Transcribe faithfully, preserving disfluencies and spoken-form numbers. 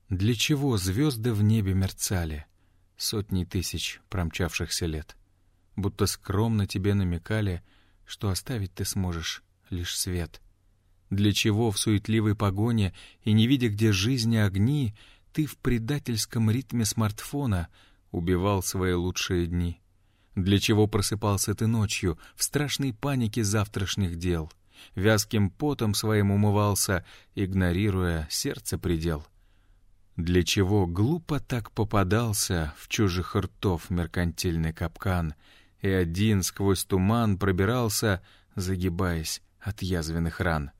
Для чего звезды в небе мерцали сотни тысяч промчавшихся лет? Будто скромно тебе намекали, что оставить ты сможешь лишь свет. Для чего в суетливой погоне и не видя, где жизни огни, ты в предательском ритме смартфона убивал свои лучшие дни? Для чего просыпался ты ночью в страшной панике завтрашних дел, вязким потом своим умывался, игнорируя сердце предел? Для чего глупо так попадался в чужих ртов меркантильный капкан и один сквозь туман пробирался, загибаясь от язвенных ран?